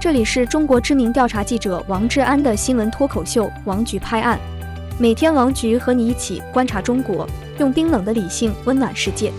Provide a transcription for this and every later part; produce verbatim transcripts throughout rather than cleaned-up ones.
这里是中国知名调查记者王志安的新闻脱口秀《王局拍案》，每天王局和你一起观察中国，用冰冷的理性温暖世界。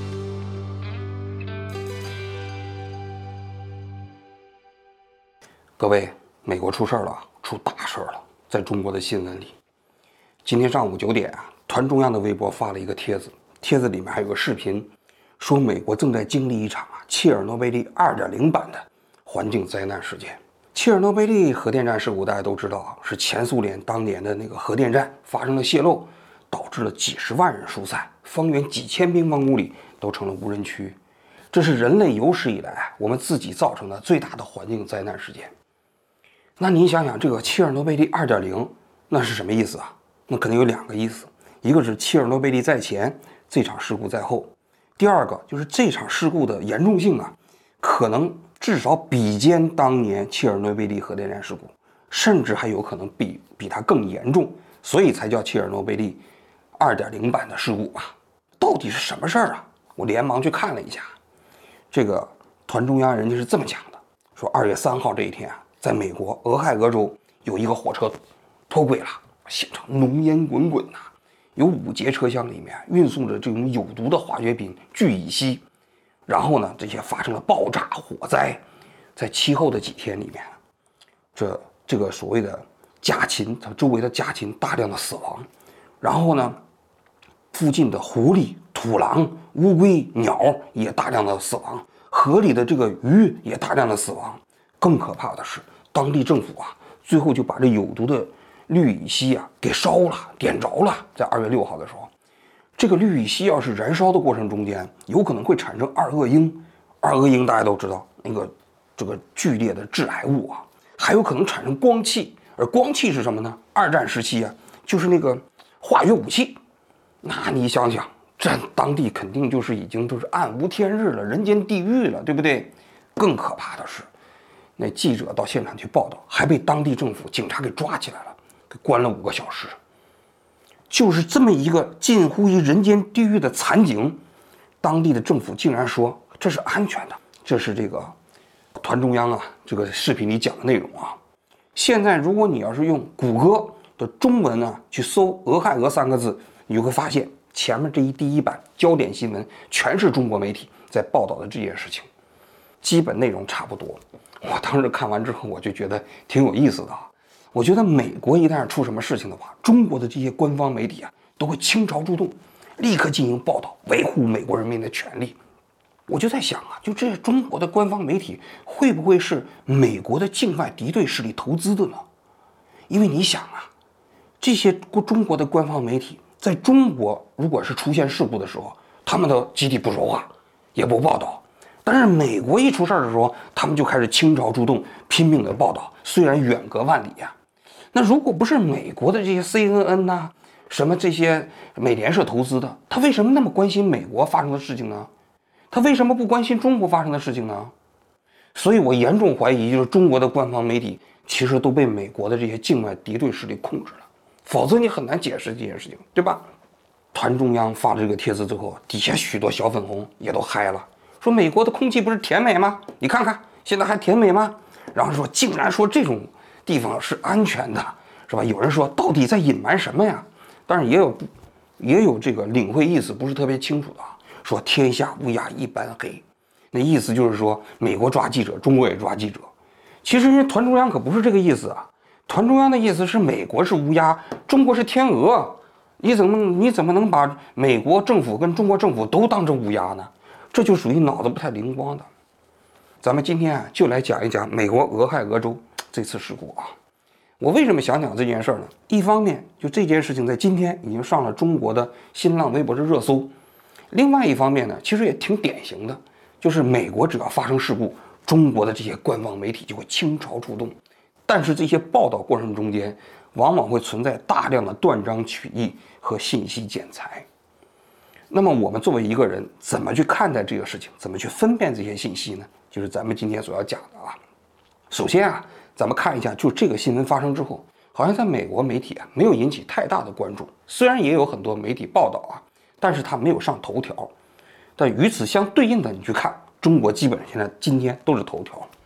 各位，美国出事了，出大事了，在中国的新闻里。今天上午九点啊，团中央的微博发了一个帖子，帖子里面还有个视频，说美国正在经历一场啊切尔诺贝利 二点零 版的环境灾难事件。切尔诺贝利核电站事故大家都知道啊，是前苏联当年的那个核电站发生了泄漏，导致了几十万人疏散，方圆几千平方公里都成了无人区。这是人类有史以来我们自己造成的最大的环境灾难事件。那你想想，这个切尔诺贝利 二点零 那是什么意思啊？那肯定有两个意思，一个是切尔诺贝利在前，这场事故在后；第二个就是这场事故的严重性啊，可能至少比肩当年切尔诺贝利核电站事故，甚至还有可能比比它更严重，所以才叫切尔诺贝利 二点零 版的事故吧。到底是什么事儿啊？我连忙去看了一下，这个团中央人家是这么讲的，说二月三号这一天啊，在美国俄亥俄州有一个火车脱轨了，现场浓烟滚滚呐、啊，有五节车厢里面运送着这种有毒的化学品聚乙烯，然后呢，这些发生了爆炸火灾，在其后的几天里面，这这个所谓的家禽，它周围的家禽大量的死亡，然后呢，附近的狐狸、土狼、乌龟、鸟也大量的死亡，河里的这个鱼也大量的死亡。更可怕的是，当地政府啊，最后就把这有毒的氯乙烯啊给烧了，点着了。在二月六号的时候，这个氯乙烯要是燃烧的过程中间，有可能会产生二恶英。二恶英大家都知道，那个这个剧烈的致癌物啊，还有可能产生光气。而光气是什么呢？二战时期啊，就是那个化学武器。那你想想，这当地肯定就是已经都是暗无天日了，人间地狱了，对不对？更可怕的是，那记者到现场去报道，还被当地政府警察给抓起来了，给关了五个小时。就是这么一个近乎于人间地狱的惨景，当地的政府竟然说这是安全的。这是这个团中央啊这个视频里讲的内容啊。现在如果你要是用谷歌的中文啊去搜俄亥俄三个字，你就会发现前面这一第一版焦点新闻全是中国媒体在报道的这件事情，基本内容差不多。我当时看完之后，我就觉得挺有意思的啊。我觉得美国一旦是出什么事情的话，中国的这些官方媒体啊，都会倾巢出动，立刻进行报道，维护美国人民的权利。我就在想啊，就这中国的官方媒体会不会是美国的境外敌对势力投资的呢？因为你想啊，这些中国的官方媒体在中国如果是出现事故的时候，他们都集体不说话，也不报道。但是美国一出事儿的时候，他们就开始倾巢出动，拼命的报道，虽然远隔万里呀、啊。那如果不是美国的这些 C N N 呐、啊，什么这些美联社投资的，他为什么那么关心美国发生的事情呢？他为什么不关心中国发生的事情呢？所以我严重怀疑，就是中国的官方媒体其实都被美国的这些境外敌对势力控制了，否则你很难解释这件事情，对吧？团中央发了这个帖子之后，底下许多小粉红也都嗨了。说美国的空气不是甜美吗？你看看现在还甜美吗？然后说竟然说这种地方是安全的，是吧？有人说到底在隐瞒什么呀？当然也有也有这个领会意思不是特别清楚的啊，说天下乌鸦一般黑，那意思就是说美国抓记者，中国也抓记者。其实人家团中央可不是这个意思啊，团中央的意思是美国是乌鸦，中国是天鹅。你怎么你怎么能把美国政府跟中国政府都当成乌鸦呢？这就属于脑子不太灵光的。咱们今天啊，就来讲一讲美国俄亥俄州这次事故啊。我为什么想讲这件事呢？一方面，就这件事情在今天已经上了中国的新浪微博的热搜；另外一方面呢，其实也挺典型的，就是美国只要发生事故，中国的这些官方媒体就会倾巢出动。但是这些报道过程中间，往往会存在大量的断章取义和信息剪裁。那么我们作为一个人，怎么去看待这个事情？怎么去分辨这些信息呢？就是咱们今天所要讲的啊。首先啊，咱们看一下，就这个新闻发生之后，好像在美国媒体啊没有引起太大的关注，虽然也有很多媒体报道啊，但是它没有上头条。但与此相对应的，你去看中国，基本上现在今天都是头条。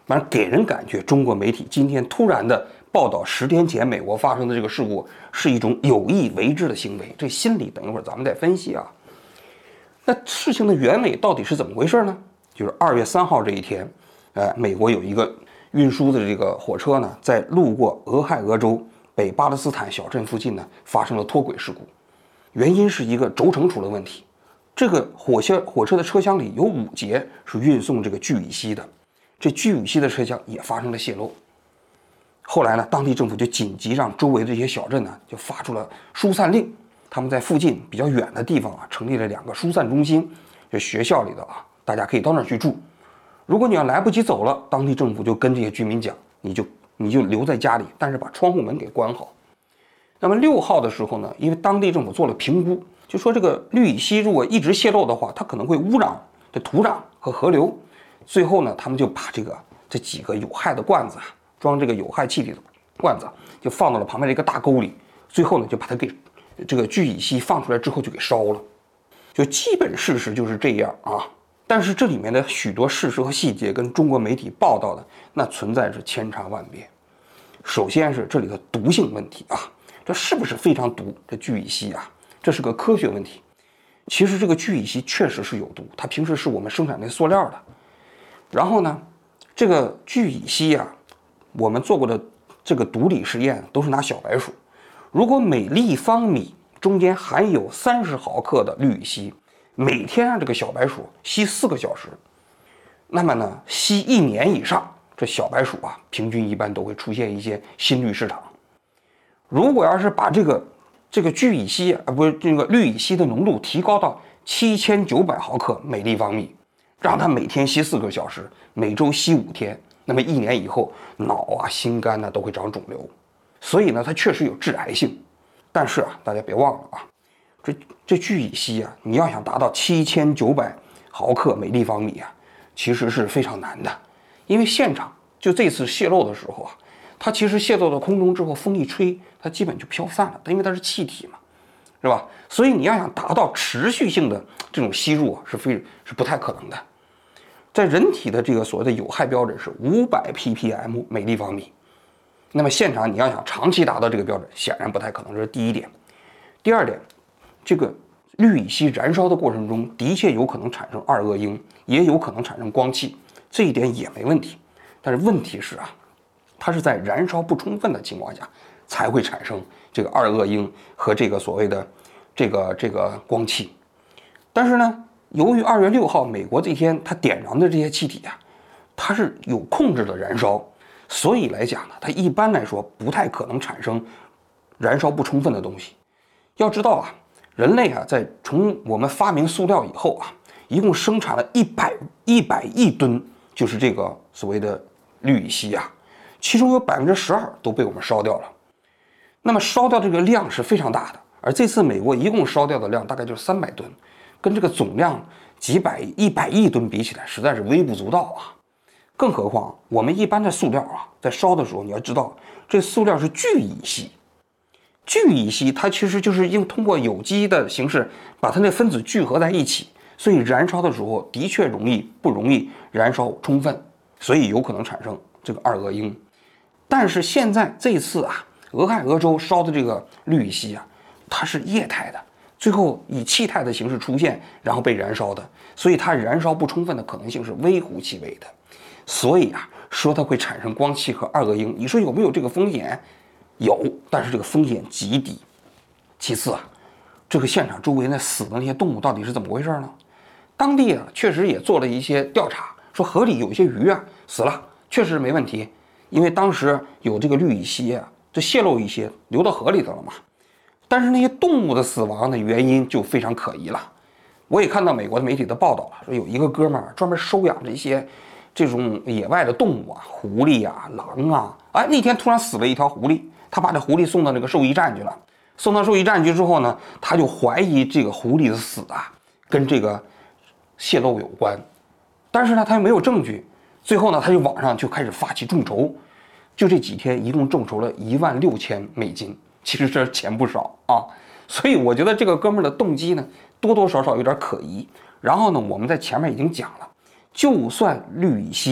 反正给人感觉中国媒体今天突然的报道十天前美国发生的这个事故是一种有意为之的行为，这心理等一会儿咱们再分析啊。那事情的原委到底是怎么回事呢？就是二月三号这一天，呃，美国有一个运输的这个火车呢，在路过俄亥俄州北巴勒斯坦小镇附近呢，发生了脱轨事故，原因是一个轴承出了问题。这个火车火车的车厢里有五节是运送这个聚乙烯的，这聚乙烯的车厢也发生了泄漏。后来呢，当地政府就紧急让周围的这些小镇呢，就发出了疏散令。他们在附近比较远的地方啊，成立了两个疏散中心，就学校里的啊，大家可以到那儿去住。如果你要来不及走了，当地政府就跟这些居民讲，你就你就留在家里，但是把窗户门给关好。那么六号的时候呢，因为当地政府做了评估，就说这个氯乙烯如果一直泄漏的话，它可能会污染这土壤和河流。最后呢，他们就把这个这几个有害的罐子啊，装这个有害气体的罐子，就放到了旁边的一个大沟里。最后呢，就把它给这个聚乙烯放出来之后就给烧了。就基本事实就是这样啊。但是这里面的许多事实和细节跟中国媒体报道的那存在着千差万别。首先是这里的毒性问题啊，这是不是非常毒？这聚乙烯啊，这是个科学问题。其实这个聚乙烯确实是有毒，它平时是我们生产那塑料的。然后呢，这个聚乙烯啊，我们做过的这个毒理实验都是拿小白鼠，如果每立方米中间含有三十毫克的氯乙烯，每天让这个小白鼠吸四个小时，那么呢，吸一年以上，这小白鼠啊，平均一般都会出现一些心律失常。如果要是把这个这个聚乙烯啊，不是这个氯乙烯的浓度提高到七千九百毫克每立方米，让它每天吸四个小时，每周吸五天，那么一年以后，脑啊、心肝呢、啊、都会长肿瘤，所以呢，它确实有致癌性。但是啊，大家别忘了啊。这这聚乙烯啊，你要想达到七千九百毫克每立方米啊，其实是非常难的，因为现场就这次泄漏的时候啊，它其实泄漏到空中之后，风一吹，它基本就飘散了，因为它是气体嘛，是吧？所以你要想达到持续性的这种吸入啊，是非是不太可能的。在人体的这个所谓的有害标准是五百 p p m 每立方米，那么现场你要想长期达到这个标准，显然不太可能，这是第一点。第二点。这个氯乙烯燃烧的过程中，的确有可能产生二恶英，也有可能产生光气，这一点也没问题。但是问题是啊，它是在燃烧不充分的情况下才会产生这个二恶英和这个所谓的这个这个光气。但是呢，由于二月六号美国这天它点燃的这些气体啊，它是有控制的燃烧，所以来讲呢，它一般来说不太可能产生燃烧不充分的东西。要知道啊。人类啊，在从我们发明塑料以后啊，一共生产了一百一百亿吨，就是这个所谓的氯乙烯啊，其中有百分之十二都被我们烧掉了。那么烧掉这个量是非常大的，而这次美国一共烧掉的量大概就是三百吨，跟这个总量几百一百亿吨比起来，实在是微不足道啊。更何况我们一般的塑料啊，在烧的时候，你要知道，这塑料是聚乙烯。聚乙烯它其实就是用通过有机的形式把它那分子聚合在一起，所以燃烧的时候的确容易不容易燃烧充分，所以有可能产生这个二恶英。但是现在这次啊，俄亥俄州烧的这个氯乙烯啊，它是液态的，最后以气态的形式出现，然后被燃烧的，所以它燃烧不充分的可能性是微乎其微的。所以啊，说它会产生光气和二恶英，你说有没有这个风险？有，但是这个风险极低。其次啊，这个现场周围那死的那些动物到底是怎么回事呢？当地啊确实也做了一些调查，说河里有一些鱼啊死了，确实没问题，因为当时有这个氯乙烯啊，就泄露一些流到河里头了嘛。但是那些动物的死亡的原因就非常可疑了。我也看到美国的媒体的报道了，说有一个哥们儿专门收养这些这种野外的动物啊，狐狸啊、狼啊，哎，那天突然死了一条狐狸。他把这狐狸送到那个兽医站去了，送到兽医站去之后呢，他就怀疑这个狐狸的死啊跟这个泄漏有关，但是呢他又没有证据，最后呢他就网上就开始发起众筹，就这几天一共众筹了一万六千美金，其实这钱不少啊，所以我觉得这个哥们儿的动机呢多多少少有点可疑。然后呢，我们在前面已经讲了，就算氯乙烯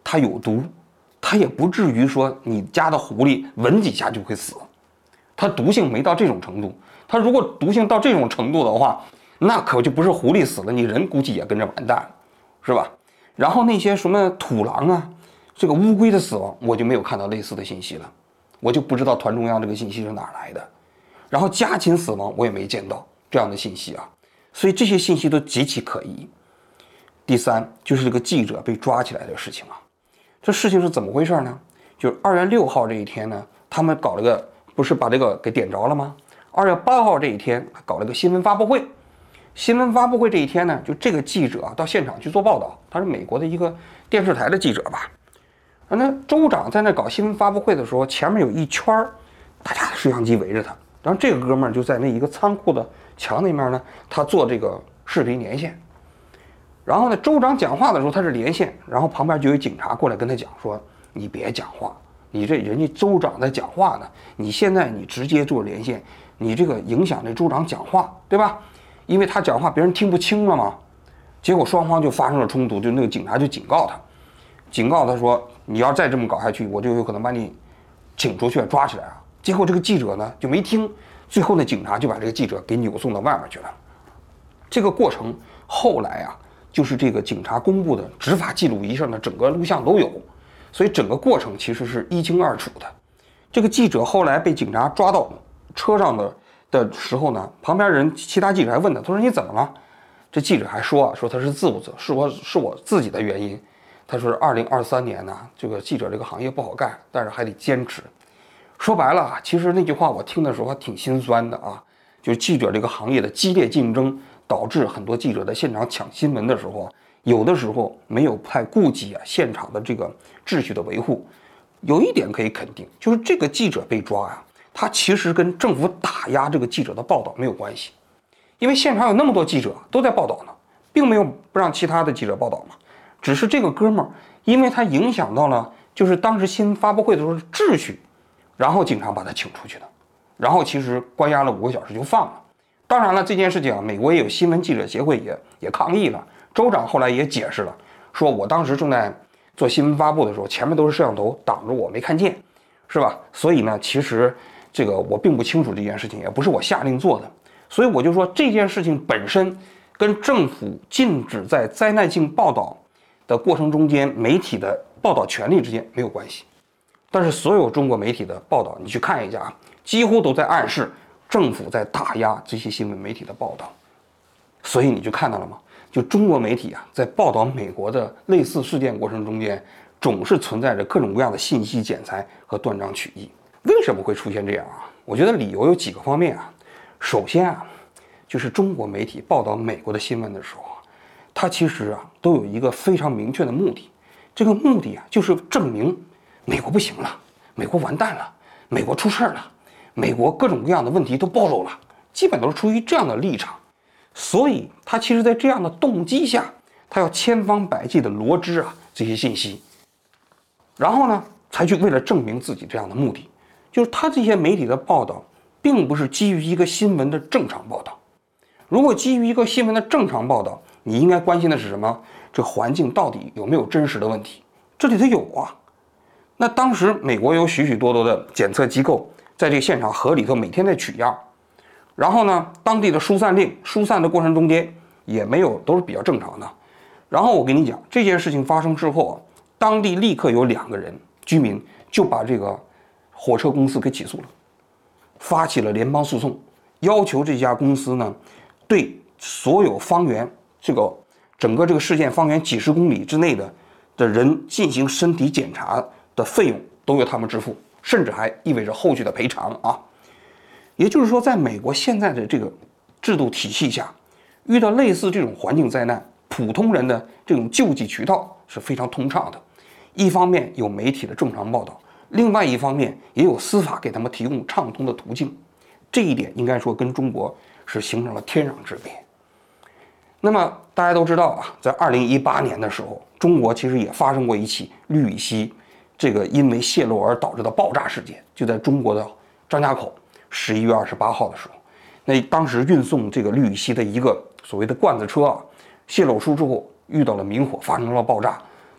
它有毒，它也不至于说你家的狐狸闻几下就会死，它毒性没到这种程度。它如果毒性到这种程度的话，那可就不是狐狸死了，你人估计也跟着完蛋了，是吧？然后那些什么土狼啊，这个乌龟的死亡，我就没有看到类似的信息了，我就不知道团中央这个信息是哪来的。然后家禽死亡我也没见到这样的信息啊，所以这些信息都极其可疑。第三就是这个记者被抓起来的事情啊，这事情是怎么回事呢？就是二月六号这一天呢，他们搞了个，不是把这个给点着了吗？二月八号这一天搞了个新闻发布会，新闻发布会这一天呢，就这个记者啊到现场去做报道，他是美国的一个电视台的记者吧。那州长在那搞新闻发布会的时候，前面有一圈大家的摄像机围着他，然后这个哥们儿就在那一个仓库的墙那面呢，他做这个视频连线。然后呢，州长讲话的时候他是连线，然后旁边就有警察过来跟他讲说：“你别讲话，你这人家州长在讲话呢，你现在你直接做连线，你这个影响这州长讲话，对吧？因为他讲话别人听不清了嘛。”结果双方就发生了冲突，就那个警察就警告他，警告他说：“你要再这么搞下去，我就有可能把你请出去抓起来啊。”结果这个记者呢就没听，最后呢警察就把这个记者给扭送到外面去了。这个过程后来啊，就是这个警察公布的执法记录仪上的整个录像都有，所以整个过程其实是一清二楚的。这个记者后来被警察抓到车上的的时候呢，旁边人其他记者还问他，他说你怎么了？这记者还说啊，说他是自我是我是我自己的原因。他说二零二三年呢，这个记者这个行业不好干，但是还得坚持。说白了啊，其实那句话我听的时候还挺心酸的啊，就是记者这个行业的激烈竞争，导致很多记者在现场抢新闻的时候，有的时候没有太顾及啊现场的这个秩序的维护。有一点可以肯定，就是这个记者被抓呀、啊，他其实跟政府打压这个记者的报道没有关系，因为现场有那么多记者都在报道呢，并没有不让其他的记者报道嘛。只是这个哥们儿，因为他影响到了就是当时新闻发布会的时候的秩序，然后警察把他请出去的，然后其实关押了五个小时就放了。当然了，这件事情啊，美国也有新闻记者协会也也抗议了，州长后来也解释了，说我当时正在做新闻发布的时候，前面都是摄像头挡着我，没看见，是吧？所以呢，其实这个我并不清楚这件事情，也不是我下令做的，所以我就说这件事情本身跟政府禁止在灾难性报道的过程中间媒体的报道权利之间没有关系。但是所有中国媒体的报道，你去看一下啊，几乎都在暗示政府在打压这些新闻媒体的报道。所以你就看到了吗？就中国媒体啊，在报道美国的类似事件过程中间，总是存在着各种各样的信息剪裁和断章取义。为什么会出现这样啊？我觉得理由有几个方面啊。首先啊，就是中国媒体报道美国的新闻的时候，它其实啊都有一个非常明确的目的，这个目的啊就是证明美国不行了，美国完蛋了，美国出事了，美国各种各样的问题都暴露了，基本都是出于这样的立场。所以他其实在这样的动机下，他要千方百计的罗织啊这些信息，然后呢才去为了证明自己这样的目的，就是他这些媒体的报道并不是基于一个新闻的正常报道。如果基于一个新闻的正常报道，你应该关心的是什么？这环境到底有没有真实的问题？这里头有啊。那当时美国有许许多多的检测机构在这个现场河里头每天在取样，然后呢，当地的疏散令疏散的过程中间也没有，都是比较正常的。然后我跟你讲，这件事情发生之后，当地立刻有两个人居民就把这个火车公司给起诉了，发起了联邦诉讼，要求这家公司呢对所有方圆这个整个这个事件方圆几十公里之内的的人进行身体检查的费用都由他们支付，甚至还意味着后续的赔偿啊。也就是说，在美国现在的这个制度体系下，遇到类似这种环境灾难，普通人的这种救济渠道是非常通畅的。一方面有媒体的正常报道，另外一方面也有司法给他们提供畅通的途径。这一点应该说跟中国是形成了天壤之别。那么大家都知道啊，在二零一八年的时候，中国其实也发生过一起氯乙烯这个因为泄漏而导致的爆炸事件，就在中国的张家口十一月二十八号的时候，那当时运送这个氯乙烯的一个所谓的罐子车啊，泄漏出之后遇到了明火，发生了爆炸，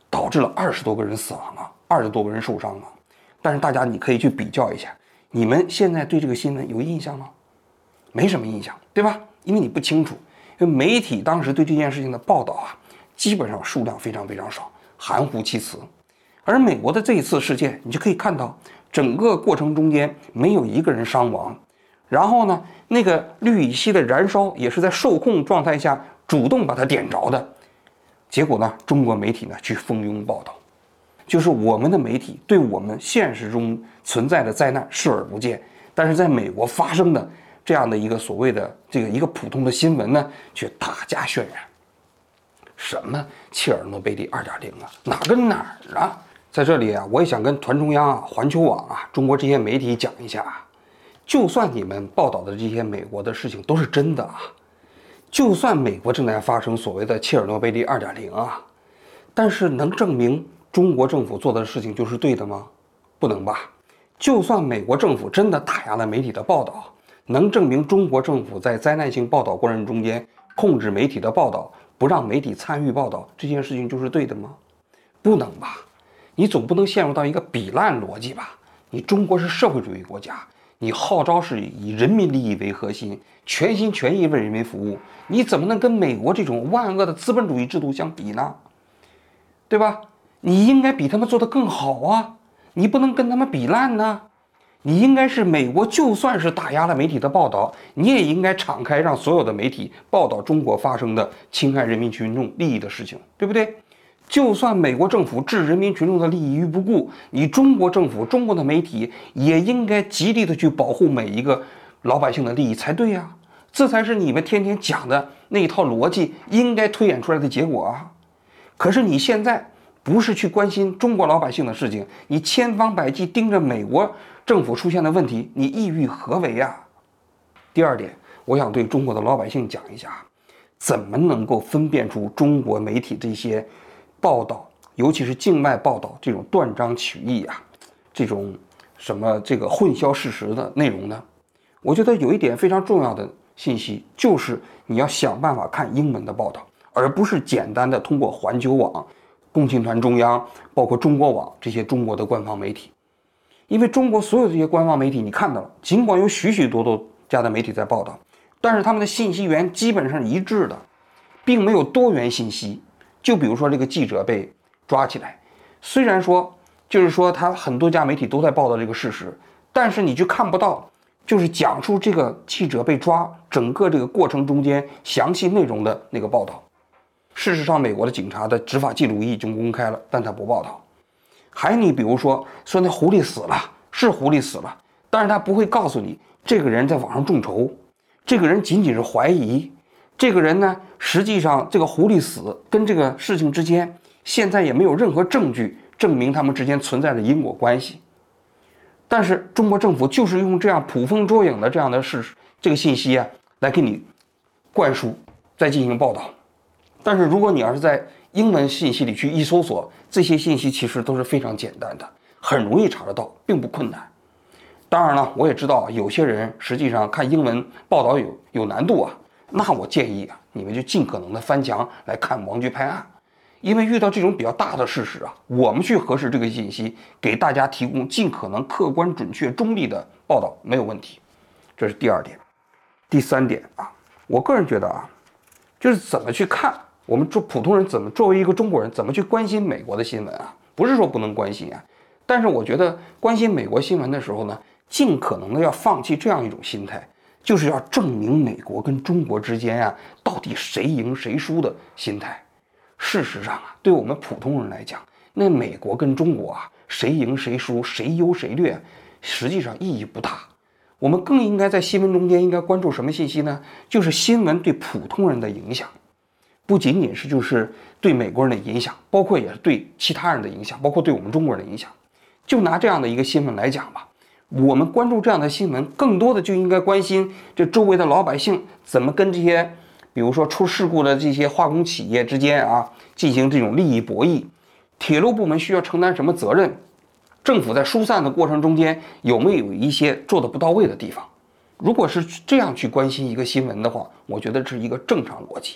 导致了二十多个人死亡啊，二十多个人受伤啊。但是大家你可以去比较一下，你们现在对这个新闻有印象吗？没什么印象，对吧？因为你不清楚，因为媒体当时对这件事情的报道啊，基本上数量非常非常少，含糊其辞。而美国的这一次事件，你就可以看到整个过程中间没有一个人伤亡，然后呢，那个氯乙烯的燃烧也是在受控状态下主动把它点着的。结果呢，中国媒体呢去蜂拥报道，就是我们的媒体对我们现实中存在的灾难视而不见，但是在美国发生的这样的一个所谓的这个一个普通的新闻呢，却大加渲染。什么切尔诺贝利 二点零 啊，哪跟哪儿啊？在这里啊，我也想跟团中央啊、环球网啊、中国这些媒体讲一下啊，就算你们报道的这些美国的事情都是真的啊，就算美国正在发生所谓的切尔诺贝利 二点零 啊，但是能证明中国政府做的事情就是对的吗？不能吧。就算美国政府真的打压了媒体的报道，能证明中国政府在灾难性报道过程中间控制媒体的报道，不让媒体参与报道，这件事情就是对的吗？不能吧。你总不能陷入到一个比烂逻辑吧？你中国是社会主义国家，你号召是以人民利益为核心，全心全意为人民服务，你怎么能跟美国这种万恶的资本主义制度相比呢？对吧？你应该比他们做得更好啊，你不能跟他们比烂呢。你应该是美国，就算是打压了媒体的报道，你也应该敞开让所有的媒体报道中国发生的侵害人民群众利益的事情，对不对？就算美国政府置人民群众的利益于不顾，你中国政府、中国的媒体也应该极力的去保护每一个老百姓的利益才对呀，这才是你们天天讲的那一套逻辑应该推演出来的结果啊。可是你现在不是去关心中国老百姓的事情，你千方百计盯着美国政府出现的问题，你意欲何为啊？第二点，我想对中国的老百姓讲一下，怎么能够分辨出中国媒体这些报道，尤其是境外报道这种断章取义啊，这种什么这个混淆事实的内容呢？我觉得有一点非常重要的信息，就是你要想办法看英文的报道，而不是简单的通过环球网、共青团中央，包括中国网这些中国的官方媒体。因为中国所有这些官方媒体你看到了，尽管有许许多多家的媒体在报道，但是他们的信息源基本上一致的，并没有多元信息。就比如说这个记者被抓起来，虽然说就是说他很多家媒体都在报道这个事实，但是你就看不到就是讲述这个记者被抓整个这个过程中间详细内容的那个报道。事实上美国的警察的执法记录仪已经公开了，但他不报道。还你比如说说那狐狸死了，是狐狸死了，但是他不会告诉你这个人在网上众筹，这个人仅仅是怀疑，这个人呢实际上这个狐狸死跟这个事情之间现在也没有任何证据证明他们之间存在着因果关系。但是中国政府就是用这样捕风捉影的这样的事这个信息啊来给你灌输，再进行报道。但是如果你要是在英文信息里去一搜索，这些信息其实都是非常简单的，很容易查得到，并不困难。当然了，我也知道有些人实际上看英文报道有有难度啊，那我建议啊，你们就尽可能的翻墙来看王局拍案，因为遇到这种比较大的事实啊，我们去核实这个信息，给大家提供尽可能客观、准确、中立的报道没有问题。这是第二点。第三点啊，我个人觉得啊，就是怎么去看。我们做普通人怎么作为一个中国人怎么去关心美国的新闻啊？不是说不能关心啊，但是我觉得关心美国新闻的时候呢，尽可能的要放弃这样一种心态，就是要证明美国跟中国之间啊到底谁赢谁输的心态。事实上啊，对我们普通人来讲，那美国跟中国啊谁赢谁输谁优谁劣，实际上意义不大。我们更应该在新闻中间应该关注什么信息呢？就是新闻对普通人的影响。不仅仅是就是对美国人的影响，包括也是对其他人的影响，包括对我们中国人的影响。就拿这样的一个新闻来讲吧，我们关注这样的新闻，更多的就应该关心这周围的老百姓怎么跟这些比如说出事故的这些化工企业之间啊进行这种利益博弈，铁路部门需要承担什么责任，政府在疏散的过程中间有没有一些做得不到位的地方。如果是这样去关心一个新闻的话，我觉得这是一个正常逻辑。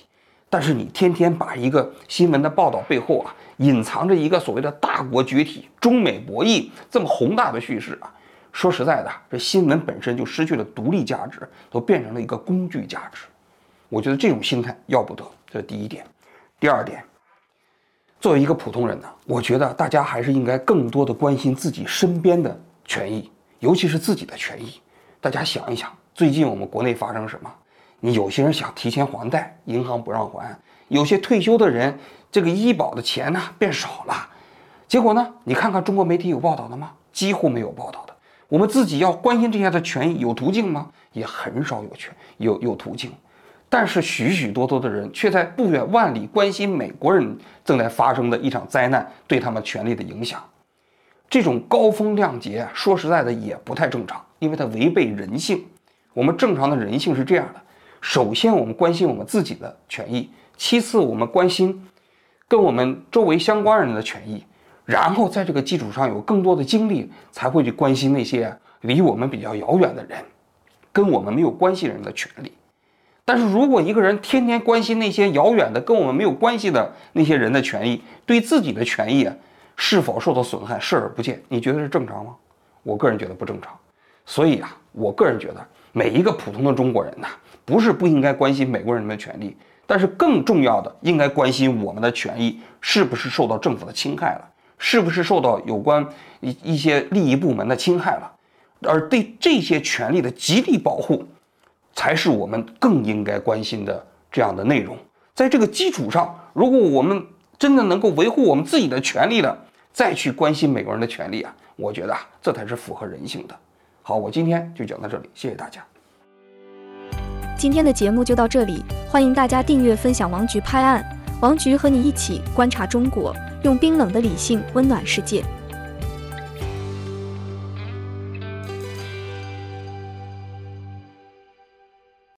但是你天天把一个新闻的报道背后啊，隐藏着一个所谓的大国崛起、中美博弈这么宏大的叙事啊，说实在的，这新闻本身就失去了独立价值，都变成了一个工具价值。我觉得这种心态要不得，这是第一点。第二点，作为一个普通人呢，我觉得大家还是应该更多的关心自己身边的权益，尤其是自己的权益。大家想一想，最近我们国内发生什么？你有些人想提前还贷，银行不让还；有些退休的人，这个医保的钱呢变少了。结果呢，你看看中国媒体有报道的吗？几乎没有报道的。我们自己要关心这些的权益，有途径吗？也很少有权有有途径。但是许许多多的人却在不远万里关心美国人正在发生的一场灾难对他们权利的影响。这种高风亮节，说实在的也不太正常，因为它违背人性。我们正常的人性是这样的：首先，我们关心我们自己的权益；其次，我们关心跟我们周围相关人的权益；然后，在这个基础上有更多的精力，才会去关心那些离我们比较遥远的人，跟我们没有关系人的权利。但是，如果一个人天天关心那些遥远的、跟我们没有关系的那些人的权益，对自己的权益啊是否受到损害视而不见，你觉得是正常吗？我个人觉得不正常。所以啊，我个人觉得每一个普通的中国人呐、啊，不是不应该关心美国人的权利，但是更重要的，应该关心我们的权益是不是受到政府的侵害了，是不是受到有关一一些利益部门的侵害了，而对这些权利的极力保护，才是我们更应该关心的这样的内容。在这个基础上，如果我们真的能够维护我们自己的权利了，再去关心美国人的权利啊，我觉得啊，这才是符合人性的。好，我今天就讲到这里，谢谢大家。 今天的节目就到这里，欢迎大家订阅分享王局拍案，王局和你一起观察中国，用冰冷的理性温暖世界。